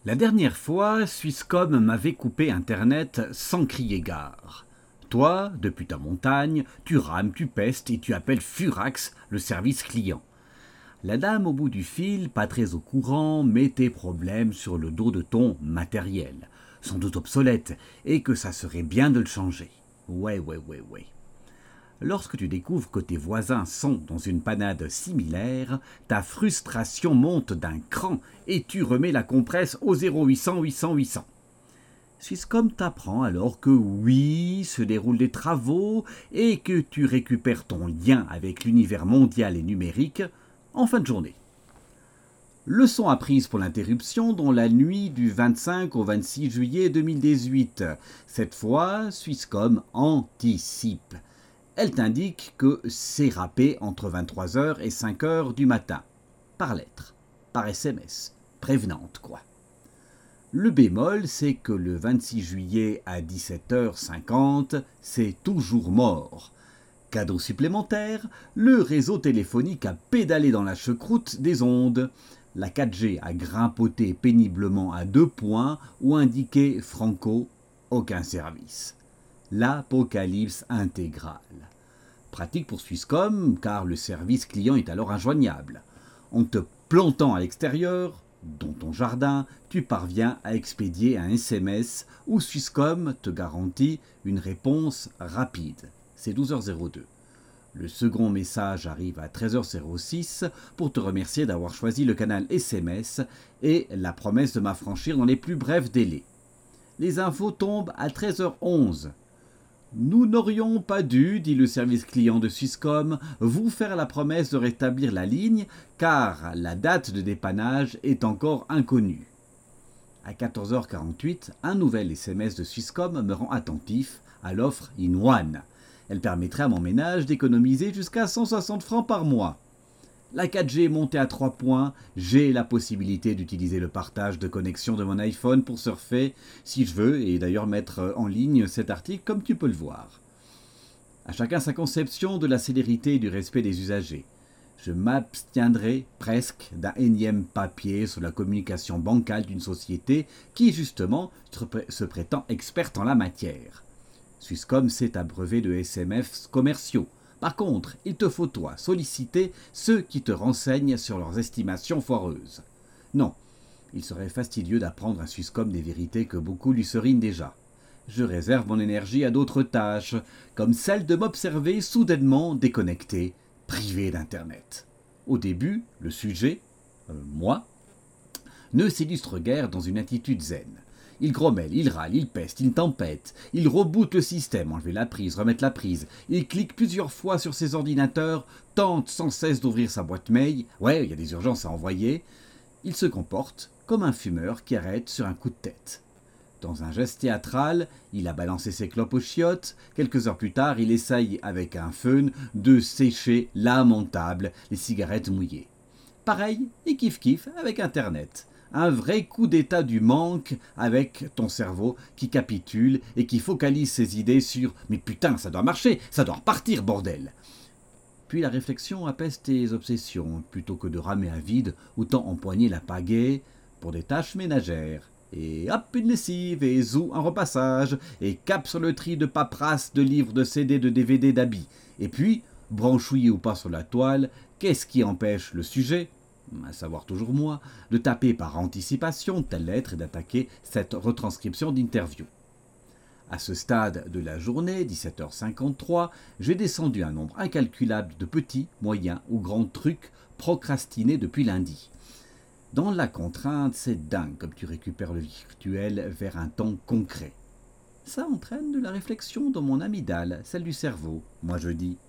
La dernière fois, Swisscom m'avait coupé Internet sans crier gare. Toi, depuis ta montagne, tu rames, tu pestes et tu appelles Furax, le service client. La dame au bout du fil, pas très au courant, met tes problèmes sur le dos de ton matériel, sans doute obsolète, et que ça serait bien de le changer. Ouais. Lorsque tu découvres que tes voisins sont dans une panade similaire, ta frustration monte d'un cran et tu remets la compresse au 0800 800 800. Swisscom t'apprend alors que oui, se déroulent des travaux et que tu récupères ton lien avec l'univers mondial et numérique en fin de journée. Leçon apprise pour l'interruption dans la nuit du 25 au 26 juillet 2018. Cette fois, Swisscom anticipe. Elle t'indique que c'est râpé entre 23h et 5h du matin. Par lettre, par SMS, prévenante quoi. Le bémol, c'est que le 26 juillet à 17h50, c'est toujours mort. Cadeau supplémentaire, le réseau téléphonique a pédalé dans la choucroute des ondes. La 4G a grimpoté péniblement à 2 points où indiquait Franco, aucun service. L'apocalypse intégrale. Pratique pour Swisscom, car le service client est alors injoignable. En te plantant à l'extérieur, dans ton jardin, tu parviens à expédier un SMS où Swisscom te garantit une réponse rapide. C'est 12h02. Le second message arrive à 13h06 pour te remercier d'avoir choisi le canal SMS et la promesse de m'affranchir dans les plus brefs délais. Les infos tombent à 13h11. Nous n'aurions pas dû, dit le service client de Swisscom, vous faire la promesse de rétablir la ligne car la date de dépannage est encore inconnue. À 14h48, un nouvel SMS de Swisscom me rend attentif à l'offre in one. Elle permettrait à mon ménage d'économiser jusqu'à 160 francs par mois. La 4G est montée à 3 points, j'ai la possibilité d'utiliser le partage de connexion de mon iPhone pour surfer si je veux et d'ailleurs mettre en ligne cet article comme tu peux le voir. À chacun sa conception de la célérité et du respect des usagers. Je m'abstiendrai presque d'un énième papier sur la communication bancale d'une société qui justement se prétend experte en la matière. Swisscom s'est abreuvé de SMS commerciaux. Par contre, il te faut toi solliciter ceux qui te renseignent sur leurs estimations foireuses. Non, il serait fastidieux d'apprendre à Swisscom des vérités que beaucoup lui serinent déjà. Je réserve mon énergie à d'autres tâches, comme celle de m'observer soudainement déconnecté, privé d'Internet. Au début, le sujet, moi, ne s'illustre guère dans une attitude zen. Il grommelle, il râle, il peste, il tempête, il reboote le système, enlever la prise, remettre la prise, il clique plusieurs fois sur ses ordinateurs, tente sans cesse d'ouvrir sa boîte mail, ouais, il y a des urgences à envoyer, il se comporte comme un fumeur qui arrête sur un coup de tête. Dans un geste théâtral, il a balancé ses clopes aux chiottes, quelques heures plus tard, il essaye avec un fun de sécher lamentable les cigarettes mouillées. Pareil et kiff avec Internet. Un vrai coup d'état du manque avec ton cerveau qui capitule et qui focalise ses idées sur « mais putain, ça doit marcher, ça doit repartir, bordel !» Puis la réflexion apaise tes obsessions. Plutôt que de ramer à vide, autant empoigner la pagaie pour des tâches ménagères. Et hop, une lessive, et zou, un repassage, et cap sur le tri de paperasse, de livres, de CD, de DVD, d'habits. Et puis, branchouillé ou pas sur la toile, qu'est-ce qui empêche le sujet, à savoir toujours moi, de taper par anticipation telle lettre et d'attaquer cette retranscription d'interview. À ce stade de la journée, 17h53, j'ai descendu un nombre incalculable de petits, moyens ou grands trucs procrastinés depuis lundi. Dans la contrainte, c'est dingue comme tu récupères le virtuel vers un temps concret. Ça entraîne de la réflexion dans mon amygdale, celle du cerveau. Moi je dis